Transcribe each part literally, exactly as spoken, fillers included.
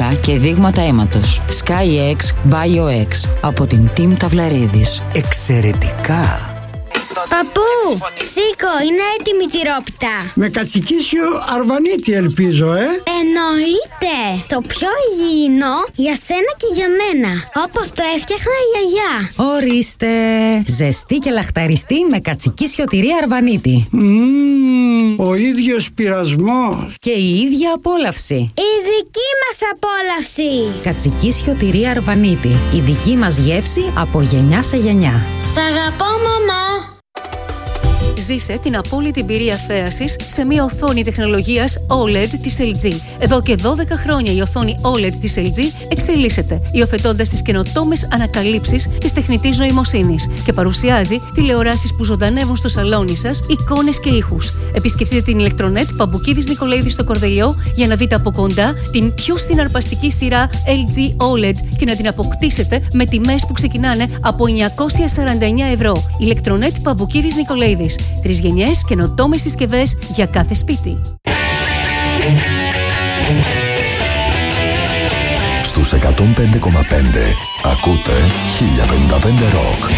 μαλλιά και δείγματα αίματος. SkyX BioX από την Team Ταυλαρίδης. Εξαιρετικά! Παππού, σήκω, είναι έτοιμη η τυρόπιτα. Με κατσικίσιο αρβανίτη ελπίζω, ε? Εννοείται. Το πιο υγιεινό για σένα και για μένα. Όπως το έφτιαχνα η γιαγιά. Ορίστε. Ζεστή και λαχταριστή με κατσικίσιο τυρί αρβανίτη. Mm, ο ίδιος πειρασμός. Και η ίδια απόλαυση. Η δική μας απόλαυση. Κατσικίσιο τυρί αρβανίτη. Η δική μας γεύση από γενιά σε γενιά. Σ' αγαπώ, μαμά. Ζήσε την απόλυτη εμπειρία θέασης σε μια οθόνη τεχνολογίας ο ελ ι ντι της ελ τζι. Εδώ και δώδεκα χρόνια η οθόνη ο ελ ι ντι της ελ τζι εξελίσσεται, υιοθετώντας τις καινοτόμες ανακαλύψεις της τεχνητής νοημοσύνης και παρουσιάζει τηλεοράσεις που ζωντανεύουν στο σαλόνι σας, εικόνες και ήχους. Επισκεφτείτε την ηλεκτρονέτ Παμπουκίδης Νικολαίδη στο Κορδελιό για να δείτε από κοντά την πιο συναρπαστική σειρά ελ τζι ο ελ ι ντι και να την αποκτήσετε με τιμές που ξεκινάνε από εννιακόσια σαράντα εννέα ευρώ. Ηλεκτρονέτ Παμπουκίδης Νικολαίδης. Τρεις γενιές καινοτόμες συσκευές για κάθε σπίτι. Στους εκατόν πέντε κόμμα πέντε ακούτε χίλια πενήντα πέντε Rock.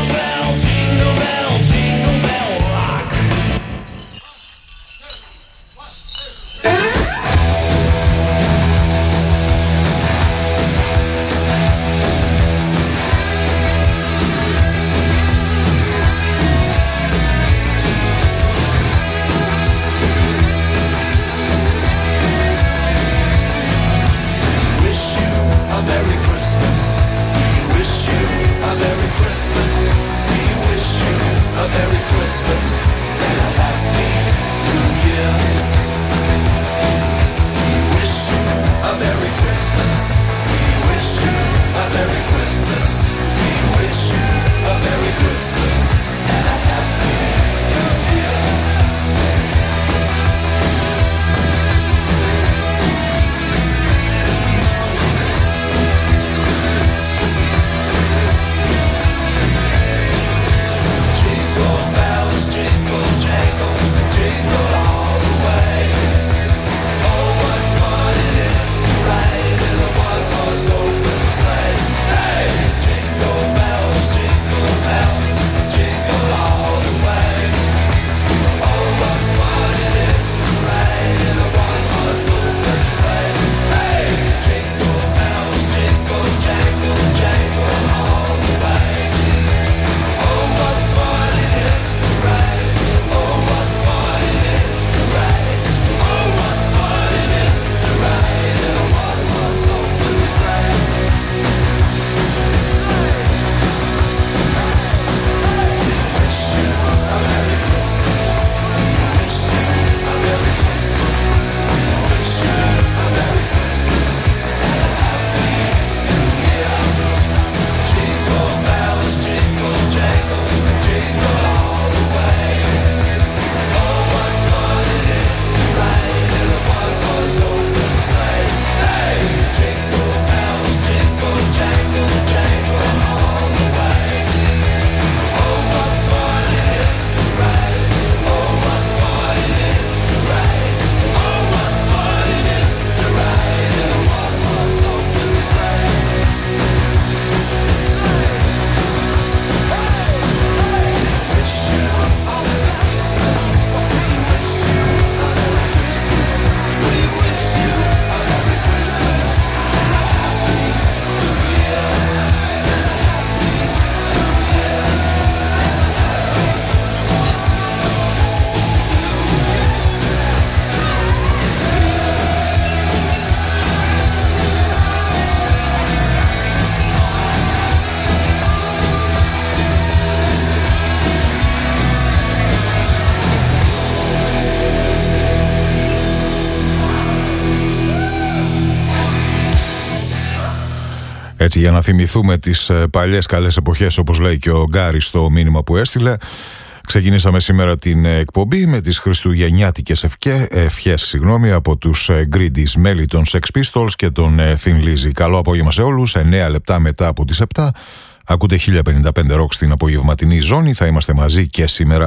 Έτσι, για να θυμηθούμε τις παλιές καλές εποχές, όπως λέει και ο Γκάρης στο μήνυμα που έστειλε. Ξεκινήσαμε σήμερα την εκπομπή με τις χριστουγεννιάτικες ευχές, ευχές συγγνώμη, από τους Greedies, μέλη των Sex Pistols και τον Thin Lizzy. Καλό απόγευμα σε όλους, εννέα λεπτά μετά από τις επτά. Ακούτε χίλια πενήντα πέντε Rock στην απογευματινή ζώνη. Θα είμαστε μαζί και σήμερα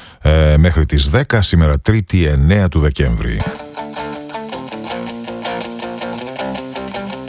ε, μέχρι τις δέκα, σήμερα Τρίτη εννέα του Δεκέμβρη.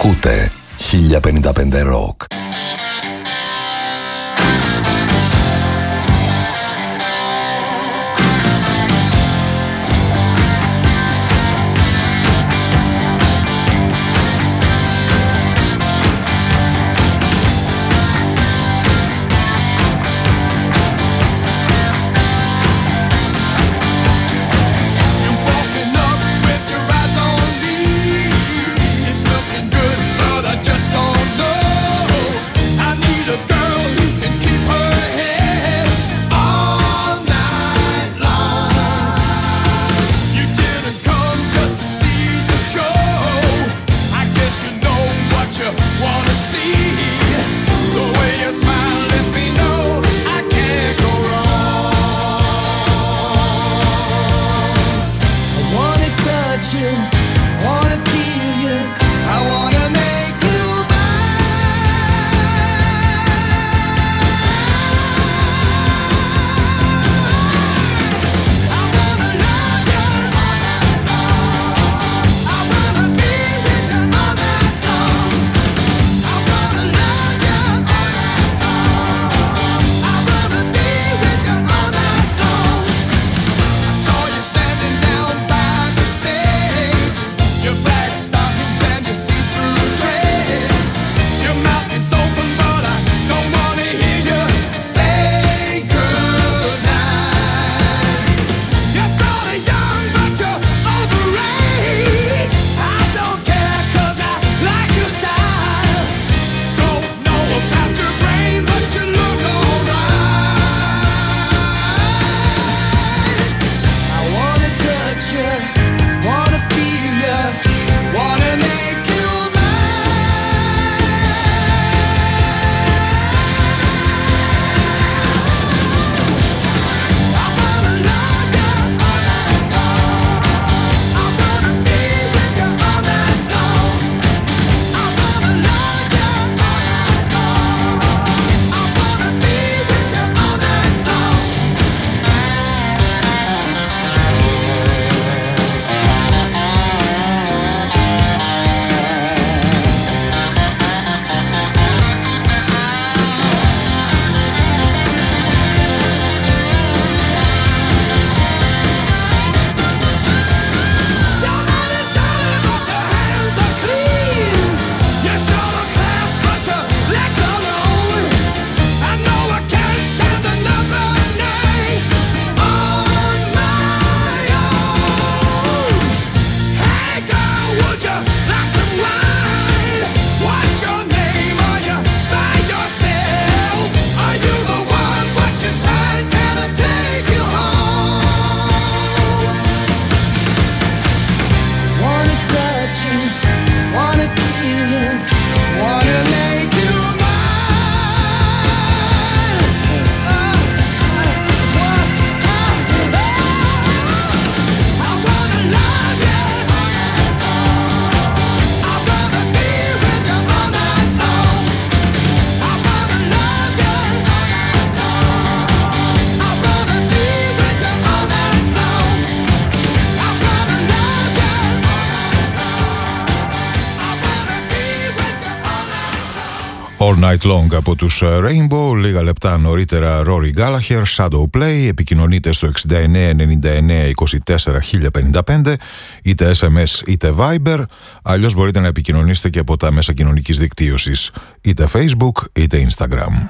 Ακούτε χίλια πενήντα πέντε Rock. All Night Long από τους Rainbow. Λίγα λεπτά νωρίτερα Rory Gallagher, Shadow Play. Επικοινωνείτε στο εξήντα εννέα ενενήντα εννέα είκοσι τέσσερα χίλια πενήντα πέντε, είτε ες εμ ες είτε Viber. Αλλιώς μπορείτε να επικοινωνήσετε και από τα μέσα κοινωνικής δικτύωσης, είτε Facebook είτε Instagram.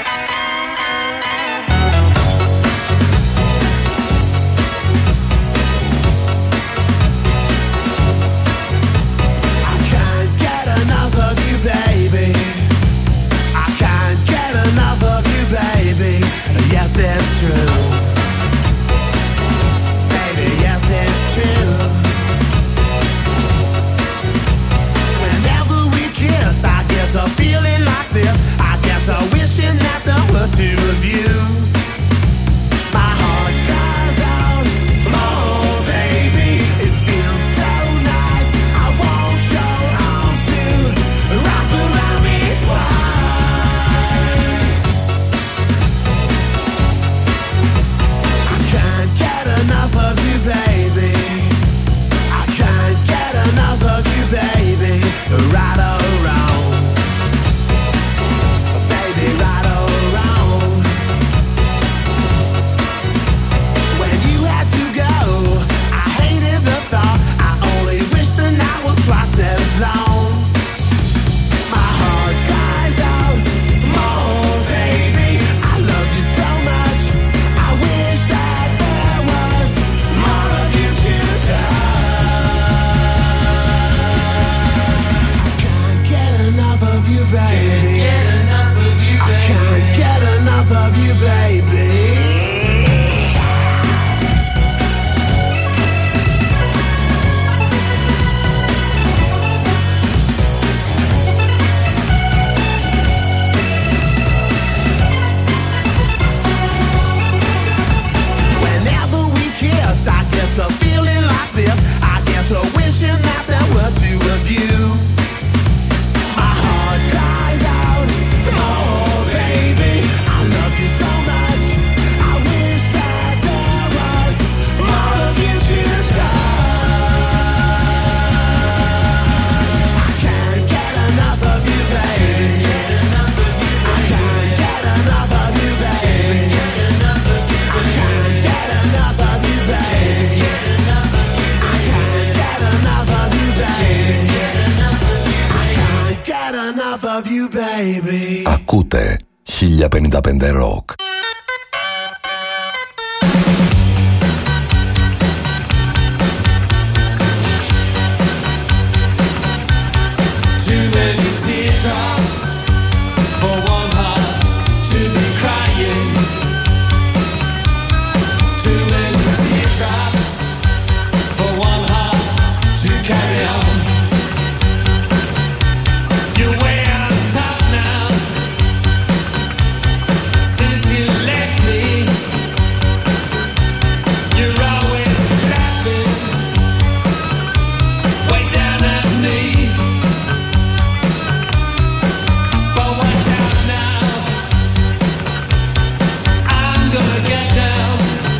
Yes, it's true. Baby, yes, it's true. Whenever we kiss, I get a feeling like this. I get a wishing that alone. My heart cries out, more baby. I love you so much. I wish that there was more of you to touch. I can't get enough of you, baby. I can't get enough of you, baby. I get to feeling like this. I get to wishing that there were two of you. My heart cries out, more baby. I love you so much. I wish that there was more of you to touch. I can't get enough of you, baby. I can't get enough of you, baby. I can't get enough of you, baby. I can't get enough of you, baby. I can't get enough of you, baby. Ακούτε χίλια πενήντα πέντε Rock. Too many teardrops for one heart to be crying. Too many teardrops for one heart to carry on. You're way on top now. Since you left me, you're always laughing way down at me. But watch out now, I'm gonna get down,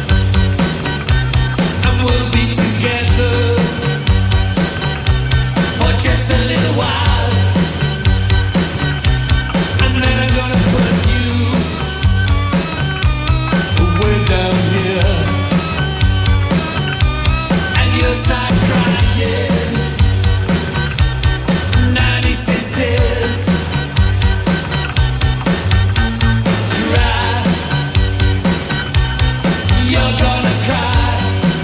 and we'll be together for just a little while, and then I'm gonna put you way down here, and you'll start crying. Ninety sisters, cry. You're gonna cry.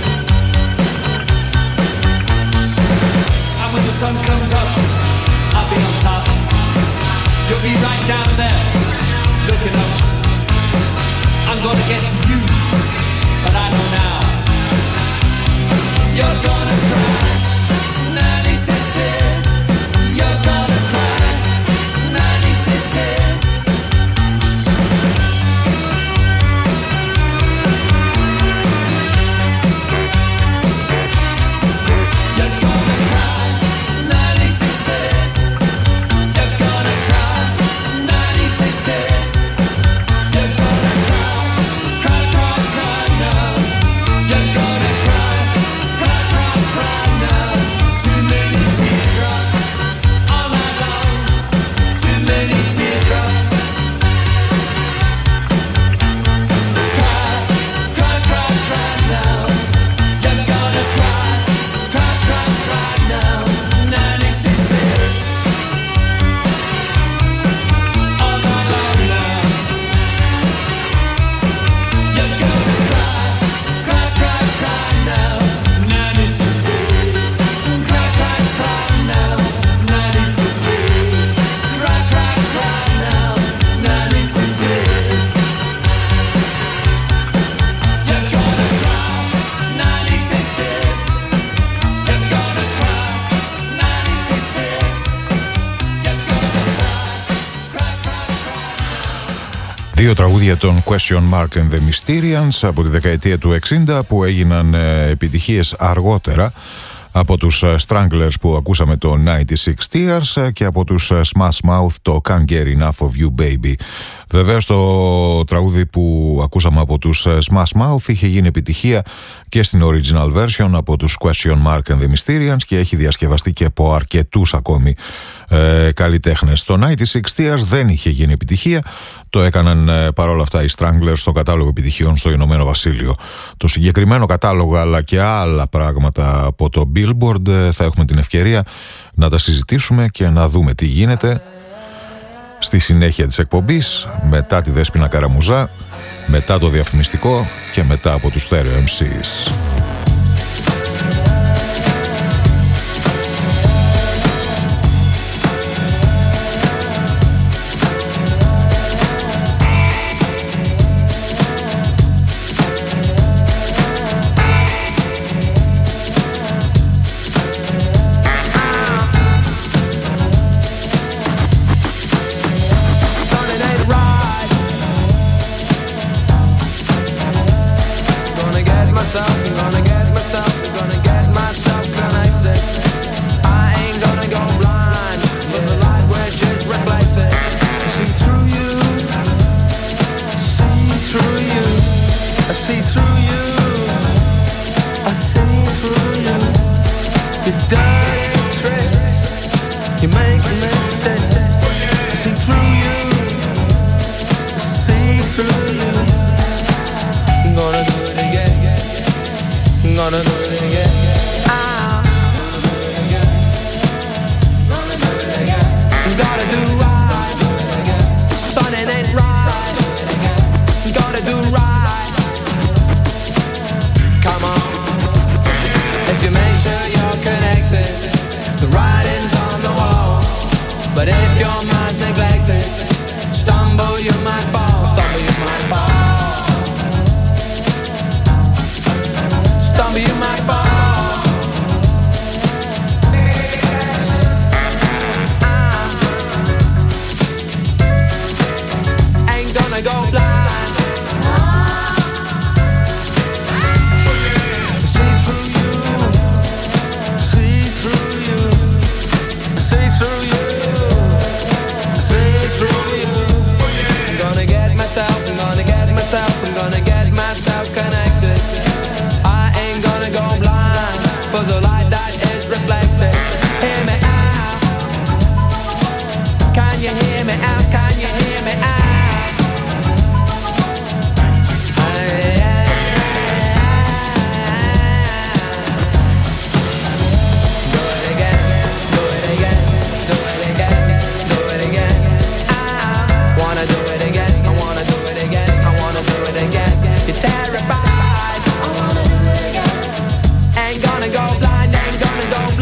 And when the sun comes up, I'll be on top. You'll be right down there, looking up. I'm gonna get to you, but I know now. You're gonna cry. Ninety sisters, you're gonna cry. Ninety sisters. You're gonna cry. Ninety sisters. You're gonna cry. Ninety sisters. You're gonna cry. Cry, cry, cry now. You're gonna cry. Cry, cry, cry now. Too many teardrops all night long. Too many teardrops. Cry, cry, cry, cry now. You're gonna cry. Cry, cry, cry now. Ninety sisters all night long now. You're gonna cry. Cry, cry, cry now. Ninety sisters. Cry, cry, cry now. Ninety sisters. Cry, cry, cry now. Ninety sisters. You're gonna cry. Ninety sisters. You're gonna cry. Ninety sisters. You're gonna cry. Cry, cry, cry. Δύο τραγούδια των Question Mark and the Mysterians από τη δεκαετία του εξήντα που έγιναν ε, επιτυχίες αργότερα από τους ε, Stranglers που ακούσαμε το ενενήντα έξι Tears ε, και από τους ε, Smash Mouth το Can't Get Enough of You Baby. Βεβαίως το τραγούδι που ακούσαμε από τους Smash Mouth είχε γίνει επιτυχία και στην original version από τους Question Mark and the Mysterians και έχει διασκευαστεί και από αρκετούς ακόμη ε, καλλιτέχνες. Το ενενήντα εξήντα δεν είχε γίνει επιτυχία, το έκαναν ε, παρόλα αυτά οι Stranglers στο κατάλογο επιτυχιών στο Ηνωμένο Βασίλειο. Το συγκεκριμένο κατάλογο αλλά και άλλα πράγματα από το Billboard ε, θα έχουμε την ευκαιρία να τα συζητήσουμε και να δούμε τι γίνεται στη συνέχεια της εκπομπής, μετά τη Δέσποινα Καραμουζά, μετά το διαφημιστικό και μετά από τους Stereo εμ σις.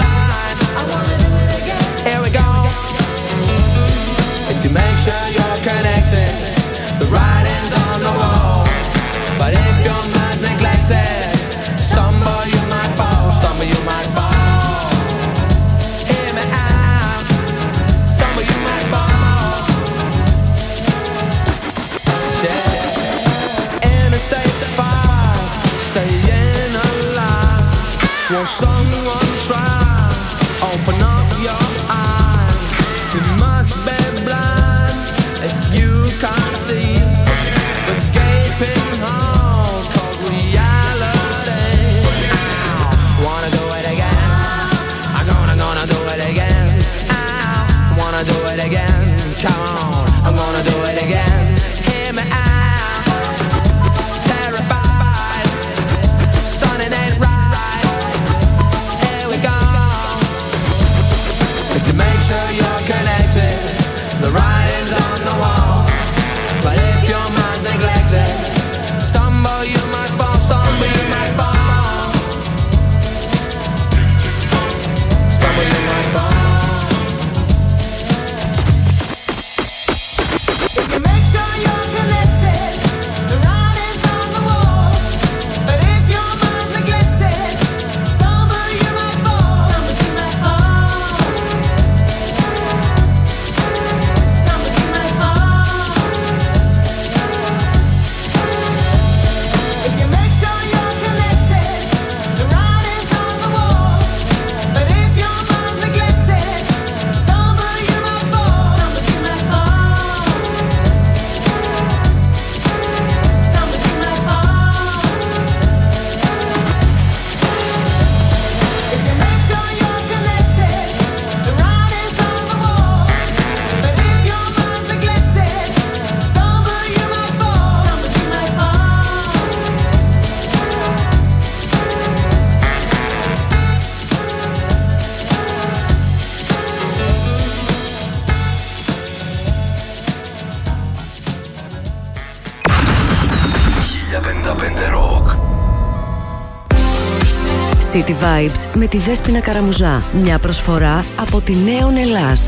Make sure you're City Vibes με τη Δέσποινα Καραμουζά. Μια προσφορά από τη Νέον Ελλάς.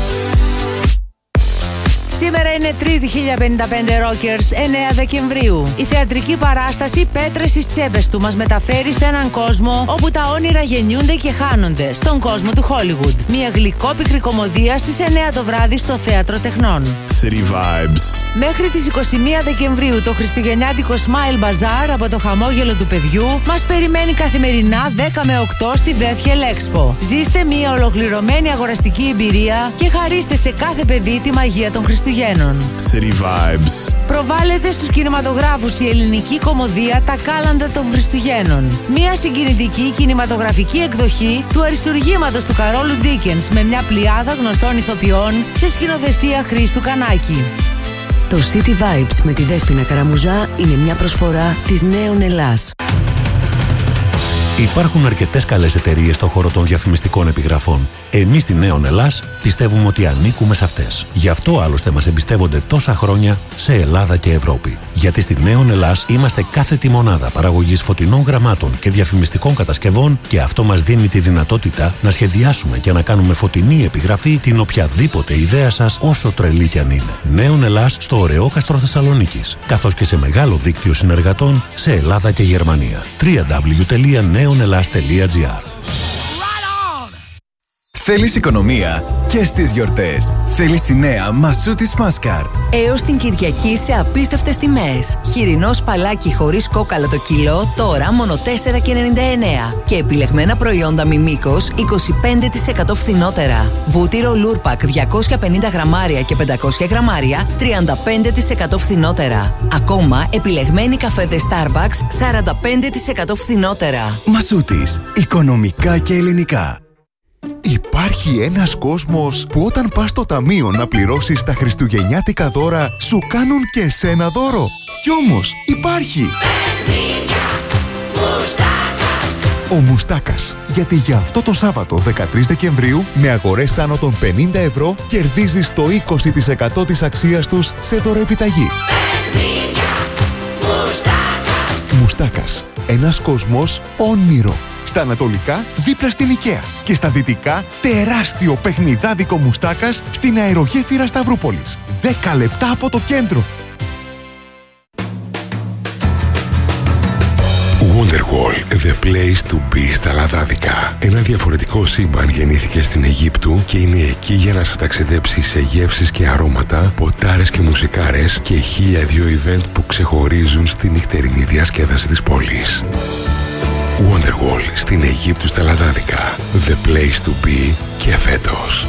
Σήμερα είναι Τρίτη χίλια πενήντα πέντε Rockers, εννέα Δεκεμβρίου. Η θεατρική παράσταση «Πέτρες στις τσέπες του» μας μεταφέρει σε έναν κόσμο όπου τα όνειρα γεννιούνται και χάνονται, στον κόσμο του Hollywood. Μια γλυκόπικρη κωμωδία στις εννέα το βράδυ στο Θέατρο Τεχνών. City Vibes. Μέχρι τις είκοσι μία Δεκεμβρίου το χριστουγεννιάτικο Smile Bazaar από το χαμόγελο του παιδιού μας περιμένει καθημερινά δέκα με οκτώ στη Bethel Expo. Ζήστε μια ολοκληρωμένη αγοραστική εμπειρία και χαρίστε σε κάθε παιδί τη μαγεία των Χριστουγέννων. City Vibes. Προβάλλεται στους κινηματογράφους η ελληνική κωμωδία «Τα κάλαντα των Χριστουγέννων». Μια συγκινητική κινηματογραφική εκδοχή του αριστουργήματος του Καρόλου Ντίκενς με μια πλειάδα γνωστών ηθοποιών σε σκηνοθεσία Χρήστου Κανάκη. Το City Vibes με τη Δέσποινα Καραμουζά είναι μια προσφορά της Νέον Ελλάς. Υπάρχουν αρκετές καλές εταιρείες στον χώρο των διαφημιστικών επιγραφών. Εμείς στη Νέον Ελλάς πιστεύουμε ότι ανήκουμε σε αυτές. Γι' αυτό άλλωστε μας εμπιστεύονται τόσα χρόνια σε Ελλάδα και Ευρώπη. Γιατί στη Νέον Ελλάς είμαστε κάθετη μονάδα παραγωγής φωτεινών γραμμάτων και διαφημιστικών κατασκευών και αυτό μας δίνει τη δυνατότητα να σχεδιάσουμε και να κάνουμε φωτεινή επιγραφή την οποιαδήποτε ιδέα σας, όσο τρελή κι αν είναι. Νέον Ελλάς στο Ωρεόκαστρο Θεσσαλονίκης, καθώς και σε μεγάλο δίκτυο συνεργατών σε Ελλάδα και Γερμανία. double-u double-u double-u τελεία νέον ελλάς τελεία τζι άρ. Θέλεις οικονομία και στις γιορτές. Θέλεις τη νέα Μασούτης Μάσκαρ. Έως την Κυριακή σε απίστευτες τιμές. Χοιρινό σπαλάκι χωρίς κόκαλο το κιλό, τώρα μόνο τέσσερα και ενενήντα εννέα. Και επιλεγμένα προϊόντα Μιμίκος είκοσι πέντε τοις εκατό φθηνότερα. Βούτυρο Λούρπακ διακόσια πενήντα γραμμάρια και πεντακόσια γραμμάρια, τριάντα πέντε τοις εκατό φθηνότερα. Ακόμα επιλεγμένοι καφέδες Starbucks σαράντα πέντε τοις εκατό φθηνότερα. Μασούτης. Οικονομικά και ελληνικά. Υπάρχει ένας κόσμος που όταν πας στο ταμείο να πληρώσεις τα χριστουγεννιάτικα δώρα σου κάνουν και εσένα δώρο. Κι όμως υπάρχει ο Μουστάκας. Γιατί για αυτό το Σάββατο δεκατρείς Δεκεμβρίου με αγορές άνω των πενήντα ευρώ κερδίζεις το είκοσι τοις εκατό της αξίας τους σε δωροεπιταγή. Μουστάκας. Ένας κόσμος όνειρο. Στα ανατολικά δίπλα στην Οικαία και στα δυτικά τεράστιο παιχνιδάδικο Μουστάκας στην αερογέφυρα Σταυρούπολης. δέκα λεπτά από το κέντρο. Wonderwall, the place to be στα Λαδάδικα. Ένα διαφορετικό σύμπαν γεννήθηκε στην Αιγύπτου και είναι εκεί για να σας ταξιδέψει σε γεύσεις και αρώματα, ποτάρες και μουσικάρες και χίλια δύο event που ξεχωρίζουν στη νυχτερινή διασκέδαση της πόλης. Wonderwall στην Αιγύπτου στα Λαδάδικα. The place to be και φέτος.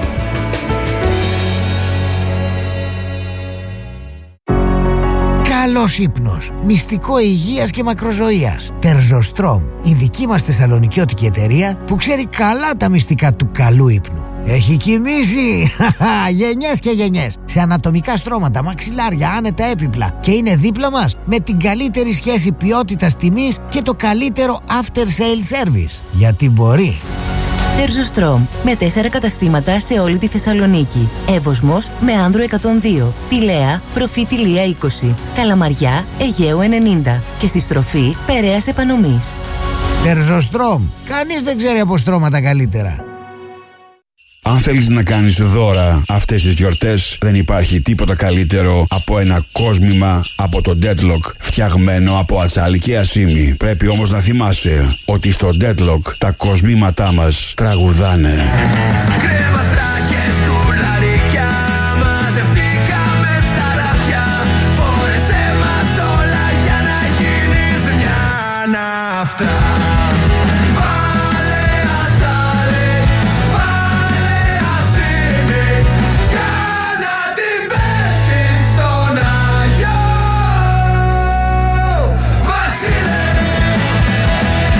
Καλός ύπνος, μυστικό υγείας και μακροζωίας. Τερζοστρόμ, η δική μας θεσσαλονικιώτικη εταιρεία που ξέρει καλά τα μυστικά του καλού ύπνου. Έχει κοιμήσει γενιές και γενιές σε ανατομικά στρώματα, μαξιλάρια, άνετα έπιπλα και είναι δίπλα μας με την καλύτερη σχέση ποιότητας τιμής και το καλύτερο after sale service. Γιατί μπορεί. Τερζοστρόμ, με τέσσερα καταστήματα σε όλη τη Θεσσαλονίκη. Εύωσμος με Άνδρο εκατόν δύο, Πηλαία, Προφήτη Λία είκοσι, Καλαμαριά, Αιγαίου ενενήντα και στη στροφή Περαίας Επανομής. Τερζοστρόμ, κανείς δεν ξέρει από στρώματα καλύτερα. Αν θέλεις να κάνεις δώρα αυτές τις γιορτές, δεν υπάρχει τίποτα καλύτερο από ένα κόσμημα από το Deadlock φτιαγμένο από ατσάλι και ασίμι. Πρέπει όμως να θυμάσαι ότι στο Deadlock τα κοσμήματά μας τραγουδάνε. Κρέμαστρα και σκουλαρίκια, μαζευτήκαμε στα ράφια. Φόρεσέ μας όλα για να γίνεις μια ναυτρά.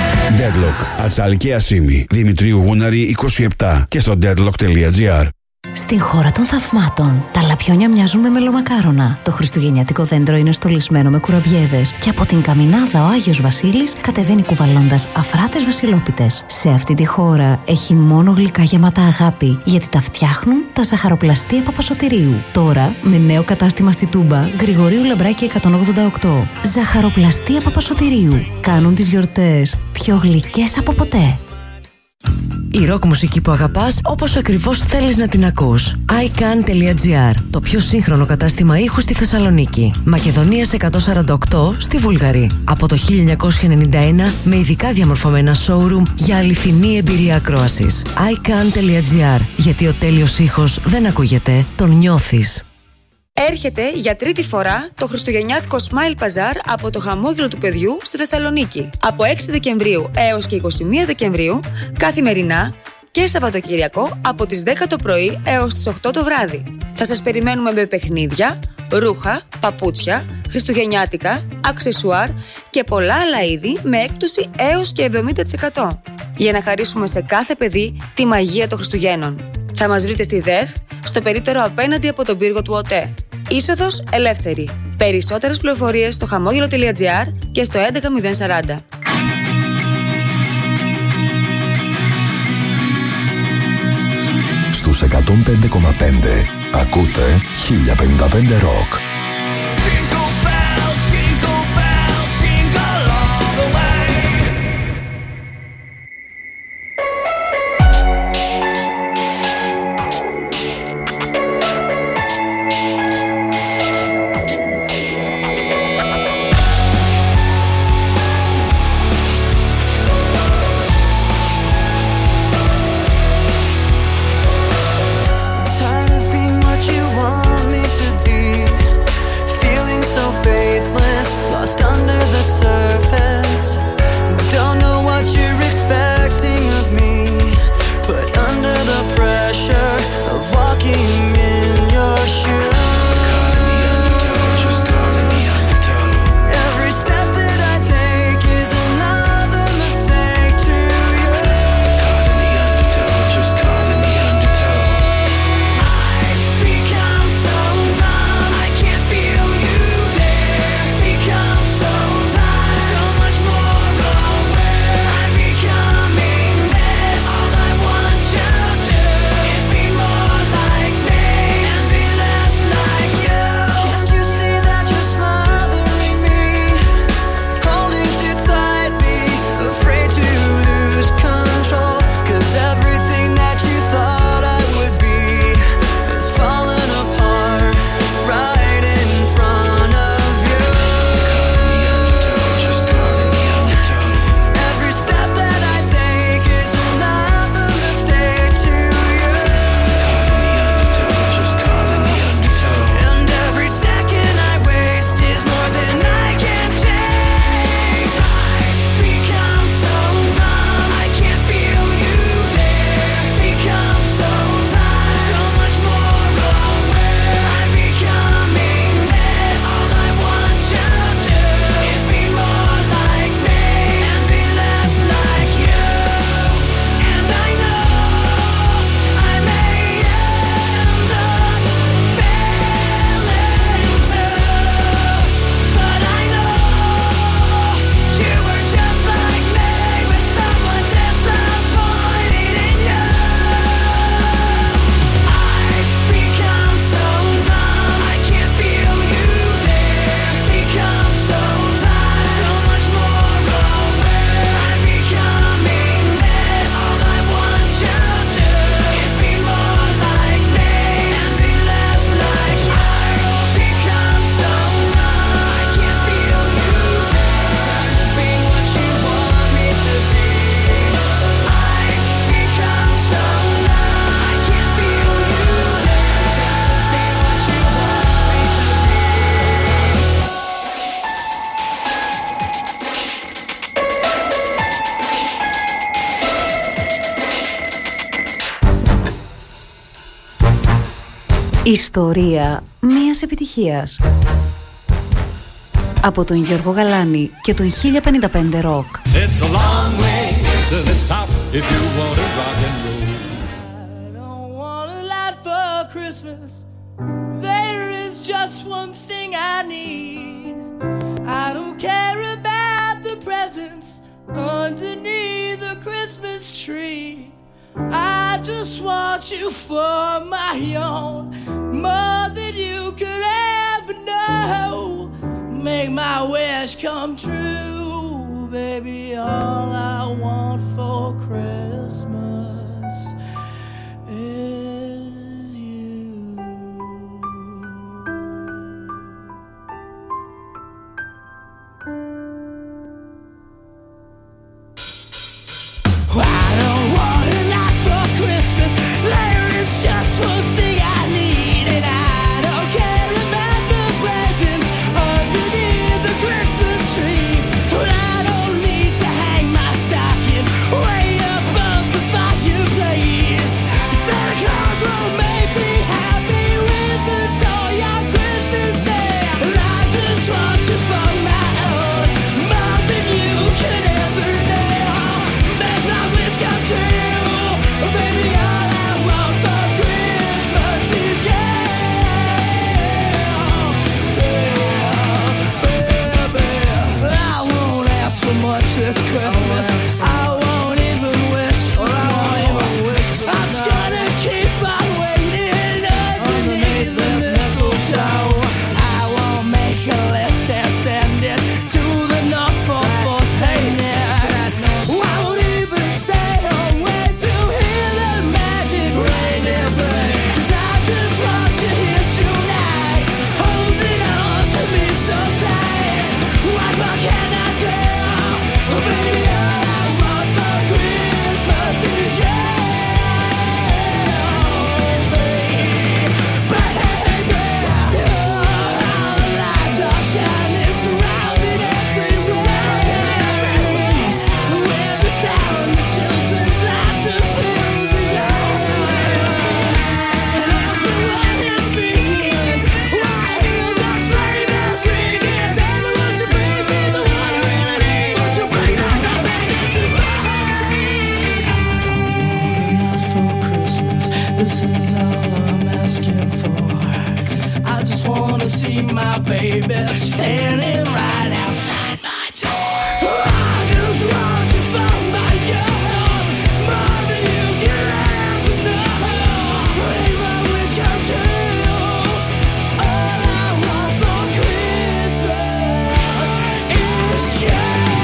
Deadlock, ατσάλι και ασίμι. Δημητρίου Γούναρη είκοσι επτά και στο deadlock τελεία τζι άρ. Στην χώρα των θαυμάτων, τα λαπιόνια μοιάζουν με μελομακάρονα. Το χριστουγεννιάτικο δέντρο είναι στολισμένο με κουραμπιέδες. Και από την καμινάδα ο Άγιος Βασίλης κατεβαίνει κουβαλώντας αφράτες βασιλόπιτες. Σε αυτή τη χώρα έχει μόνο γλυκά γεμάτα αγάπη, γιατί τα φτιάχνουν τα ζαχαροπλαστεία Παπασωτηρίου. Τώρα με νέο κατάστημα στη Τούμπα, Γρηγορίου Λαμπράκη εκατόν ογδόντα οκτώ. Ζαχαροπλαστεία Παπασωτηρίου. Κάνουν τις γιορτές πιο γλυκές από ποτέ. Η ροκ μουσική που αγαπάς όπως ακριβώς θέλεις να την ακούς. άι καν τελεία τζι άρ, το πιο σύγχρονο κατάστημα ήχου στη Θεσσαλονίκη. Μακεδονίας εκατόν σαράντα οκτώ στη Βούλγαρη. Από το χίλια εννιακόσια ενενήντα ένα με ειδικά διαμορφωμένα showroom για αληθινή εμπειρία ακρόασης. άι καν τελεία τζι άρ, γιατί ο τέλειος ήχος δεν ακούγεται, τον νιώθεις. Έρχεται για τρίτη φορά το χριστουγεννιάτικο Smile Bazaar από το χαμόγελο του παιδιού στη Θεσσαλονίκη. Από έξι Δεκεμβρίου έως και είκοσι μία Δεκεμβρίου, καθημερινά και Σαββατοκυριακό από τις δέκα το πρωί έως τις οκτώ το βράδυ. Θα σας περιμένουμε με παιχνίδια, ρούχα, παπούτσια, χριστουγεννιάτικα, αξεσουάρ και πολλά άλλα είδη με έκπτωση έως και εβδομήντα τοις εκατό. Για να χαρίσουμε σε κάθε παιδί τη μαγεία των Χριστουγέννων. Θα μας βρείτε στη ΔΕΘ, στο περίπτερο απέναντι από τον πύργο του ΟΤΕ. Είσοδος ελεύθερη. Περισσότερες πληροφορίες στο χαμόγελο τελεία τζι άρ και στο έντεκα μηδέν σαράντα. Στους εκατόν πέντε κόμμα πέντε ακούτε χίλια πενήντα πέντε Rock. Ιστορία μίας επιτυχίας. Από τον Γιώργο Γαλάνη και τον χίλια πενήντα πέντε Rock. It's a long way to the top if you want to rock and roll. I don't want a lot for Christmas, there is just one thing I need. I don't care about the presents underneath the Christmas tree. I just want you for my own, more than you could ever know. Make my wish come true, baby. All I want for Christmas is you. I don't want a lot for Christmas. There is just one thing I need, and I don't care about the presents underneath the Christmas tree. But I don't need to hang my stocking way above the fireplace. Santa Claus will make me happy with a toy on Christmas Day. And I just want you for my own, more than you could ever know. Make my wish come true, baby. All I want for Christmas is you. I won't ask for much this Christmas. I won't even wish for more. I'm just gonna keep on waiting underneath the mistletoe. I won't make a list and send it to the North Pole for Saint Nick. I won't even stay home wait to hear the magic reindeer play. 'Cause I just want you here tonight, holding on to me so tight. What more can I do? Baby, all I want for Christmas is you. Baby, all the lights are shining, surrounding everywhere. With the sound of children's laughter fills the air. And everyone is singing, I hear the sleigh bells ringing. Santa, won't you bring me the water and an egg? Won't you bring all the baby to mine? I don't want enough for Christmas. This is all I'm asking for. I just wanna see my baby standing right outside my door. I just want you for my own, more than you can ever know. Make my wish come true. All I want for Christmas is you.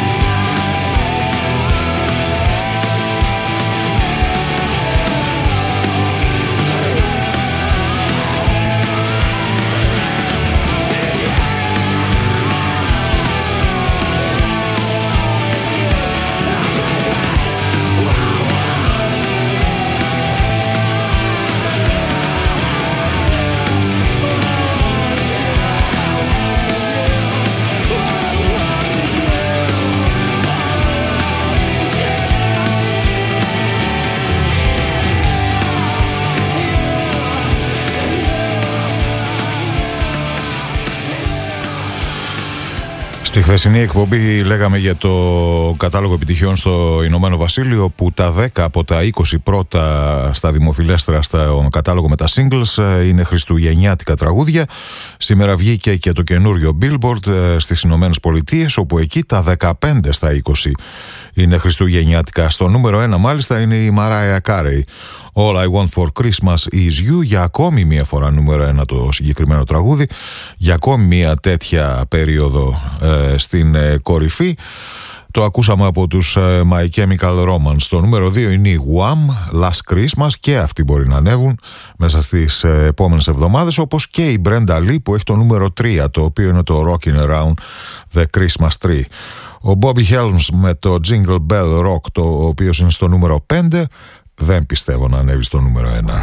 Στη χθεσινή εκπομπή λέγαμε για το κατάλογο επιτυχιών στο Ηνωμένο Βασίλειο, που τα δέκα από τα είκοσι πρώτα στα δημοφιλέστερα στο κατάλογο με τα singles είναι χριστουγεννιάτικα τραγούδια. Σήμερα βγήκε και το καινούριο Billboard στις Ηνωμένες Πολιτείες, όπου εκεί τα δεκαπέντε στα είκοσι είναι χριστουγεννιάτικα. Στο νούμερο ένα μάλιστα είναι η Mariah Carey, All I Want for Christmas is You, για ακόμη μία φορά νούμερο ένα το συγκεκριμένο τραγούδι, για ακόμη μία τέτοια περίοδο ε, στην ε, κορυφή. Το ακούσαμε από τους ε, My Chemical Romance. Το νούμερο δύο είναι η Wham, Last Christmas, και αυτοί μπορεί να ανέβουν μέσα στις ε, επόμενες εβδομάδες, όπως και η Brenda Lee που έχει το νούμερο τρία, το οποίο είναι το Rockin' Around the Christmas Tree. Ο Bobby Helms με το Jingle Bell Rock, το οποίο είναι στο νούμερο πέντε, δεν πιστεύω να ανέβει στο νούμερο ένα.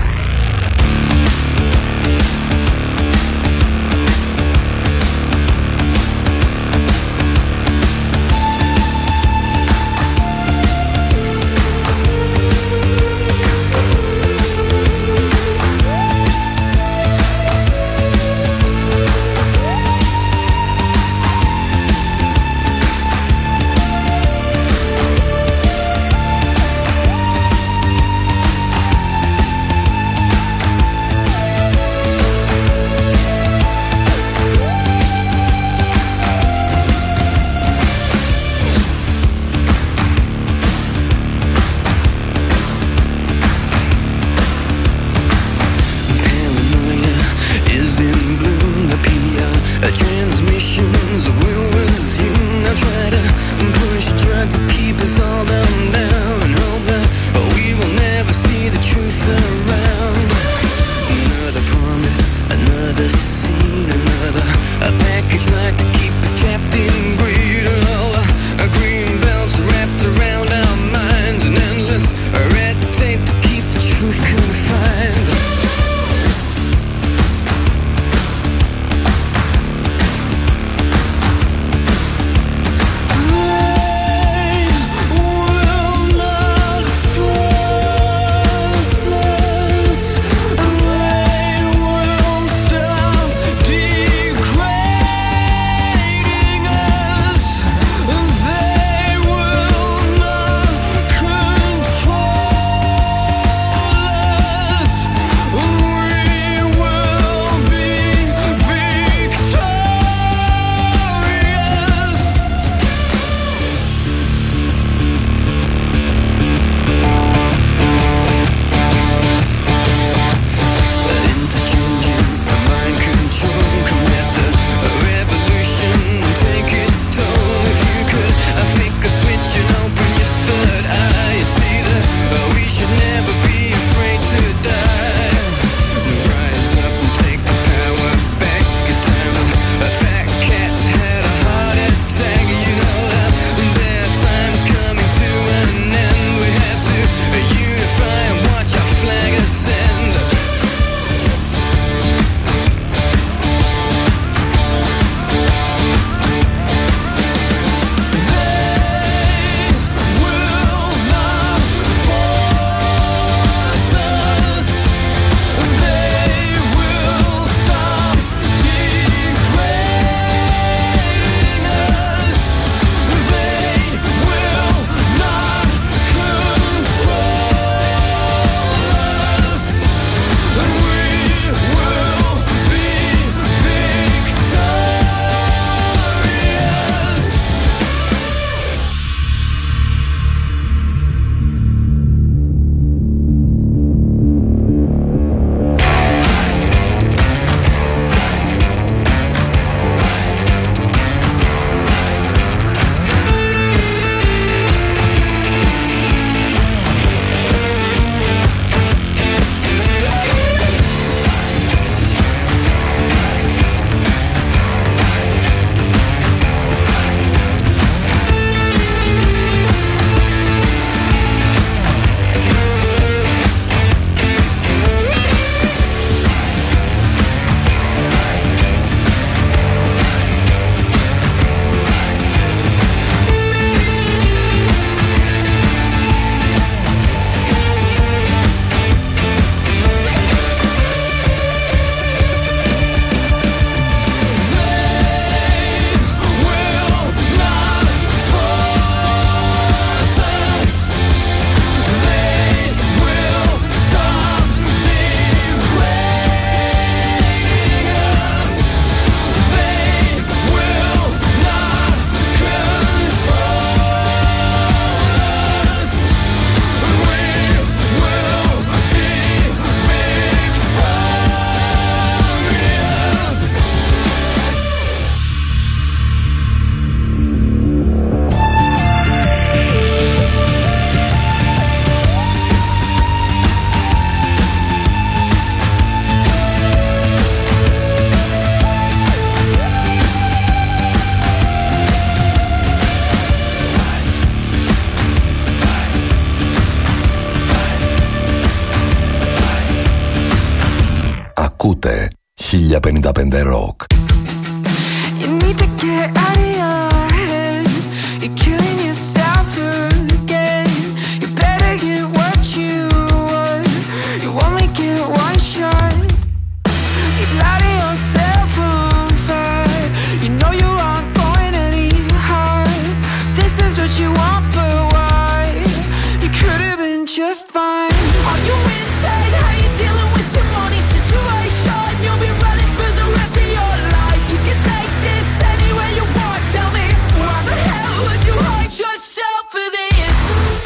Ακούτε χίλια πενήντα πέντε Rock. You need to get out of your head. You're killing yourself again. You better get what you want. You only get one shot. You light yourself on fire. You know you aren't going any higher. This is what you want, but why? You could have been just fine. Are you insane? How you dealing with your money situation? You'll be running for the rest of your life. You can take this anywhere you want. Tell me, why the hell would you hurt yourself for this?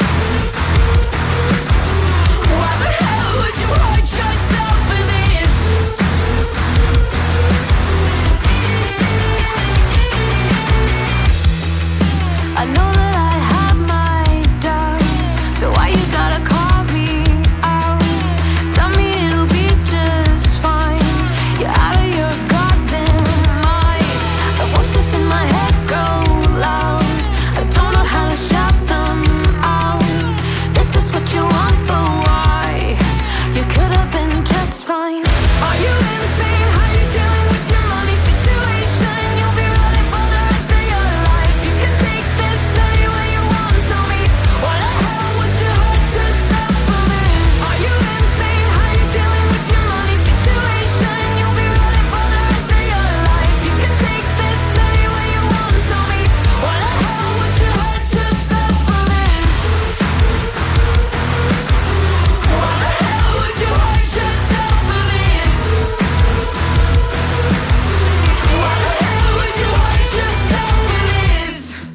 Why the hell would you hurt yourself for this? I know that I have my doubts, so why you gotta call me out? Tell me it'll be just fine. You're out of your goddamn mind. The voices in my head go loud. I don't know how to shout them out. This is what you want, but why? You could have been just fine. Are you insane? How you dealing with your money situation? You'll be running for the rest of your life. You can take this anywhere you want. Tell me, why the hell would you hurt yourself for this? Are you insane? How you dealing with your money situation? You'll be running for the rest of your life. You can take this anywhere you want. Tell me, why the hell would you hurt yourself for this? Why the hell would you hurt yourself for this? Why the hell would you hurt yourself for this?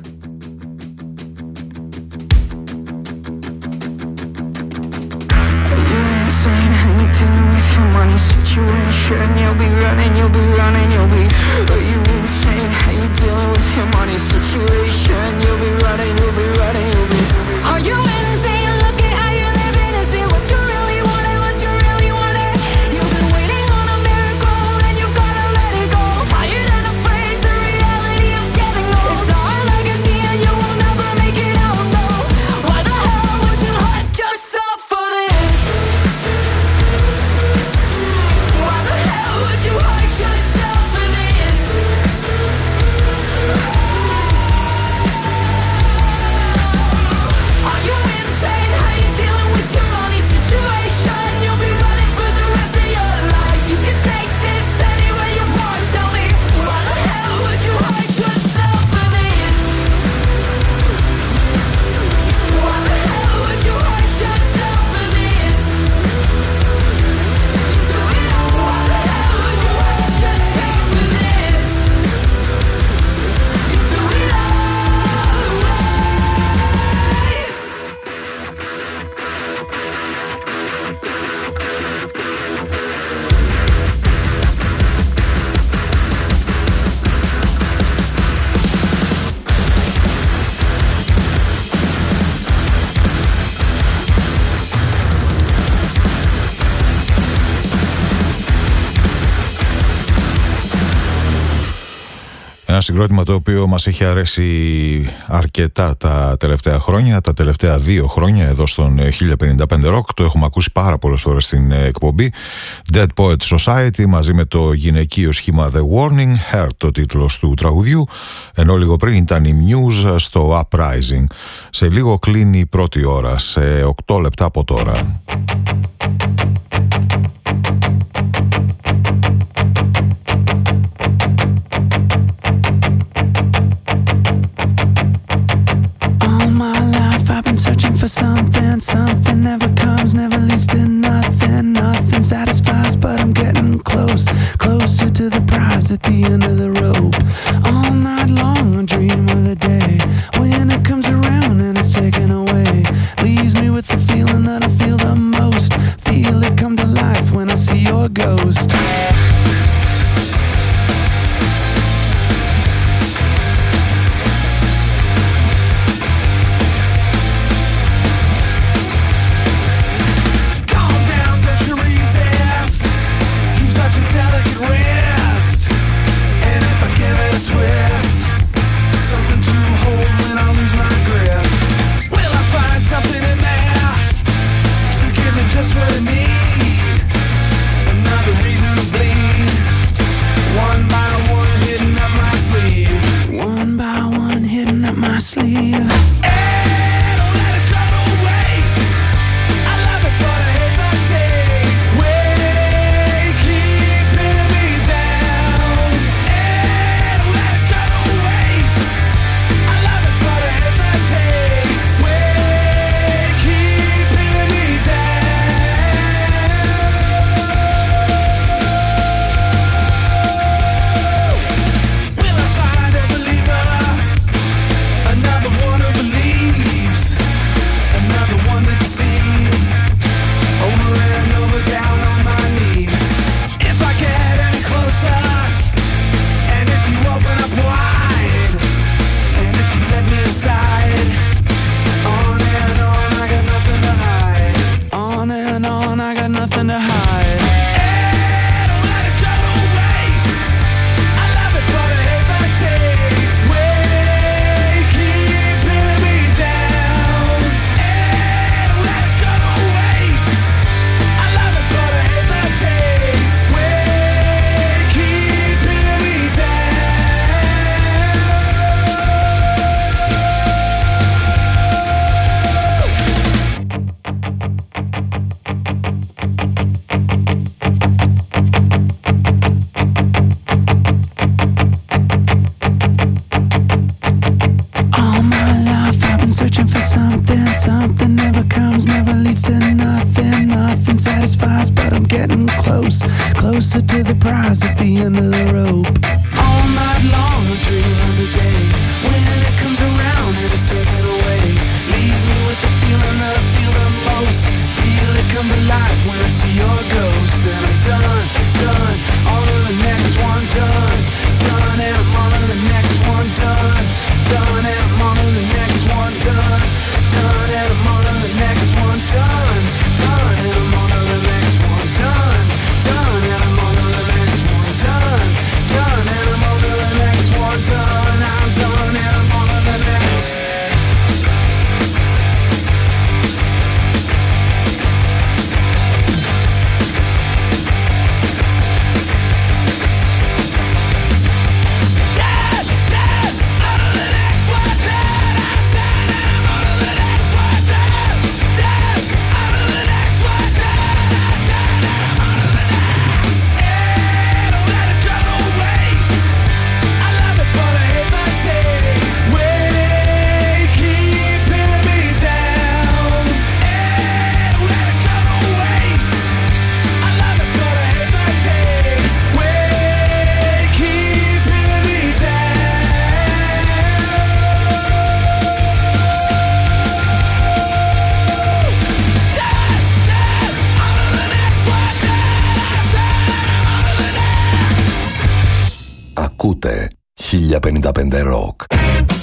Are you insane? How you dealing with your money situation? You'll be running, you'll be running, you'll be. Are you insane? How you dealing with your money situation? You'll be running, you'll be running, you'll be. Are you insane? Look at how you're living. Is it what you really wanted? What you really wanted? You've been waiting on a miracle and you gotta let it go. Tired and afraid, the reality of getting old. It's our legacy and you will never make it out, no. Why the hell would you hurt yourself for this? Why the hell would you hurt yourself for this? Are you insane? How you dealing with your money situation? You'll be running for the rest of your life. You can take this anywhere you want. Tell me, why the hell would you hurt yourself for this? Why the hell would you hurt yourself for this? Why the hell would you hurt yourself for this? You threw it all away. Ένα συγκρότημα το οποίο μας έχει αρέσει αρκετά τα τελευταία χρόνια, τα τελευταία δύο χρόνια εδώ στον χίλια πενήντα πέντε Rock. Το έχουμε ακούσει πάρα πολλές φορές στην εκπομπή. Dead Poets Society μαζί με το γυναικείο σχήμα The Warning, Heart το τίτλος του τραγουδιού, ενώ λίγο πριν ήταν η Muse στο Uprising. Σε λίγο κλείνει η πρώτη ώρα, σε οκτώ λεπτά από τώρα. Searching for something, something never comes, never leads to nothing, nothing satisfies, but I'm getting close, closer to the prize at the end of the rope. All night long I dream of the day when it comes around and it's taken away, leaves me with the feeling that I feel the most, feel it come to life when I see your ghost. Just what I need. Another reason to satisfies, but I'm getting close, closer to the prize at the end of the rope. All night long I dream of the day when it comes around and it's taken away. Leaves me with the feeling that I feel the most. Feel it come to life when I see your ghost. Then I'm done, done, on to the next one, done, done, and I'm on to the next one, done, done, and I'm on to the next one, done, done, and I'm on to the next one, done, done, and I'm on to the next one, done, done, and I'm on to the next one, done, done, and I'm on to the next one, done, I'm done, and I'm on to the next. Ακούτε χίλια πενήντα πέντε Rock.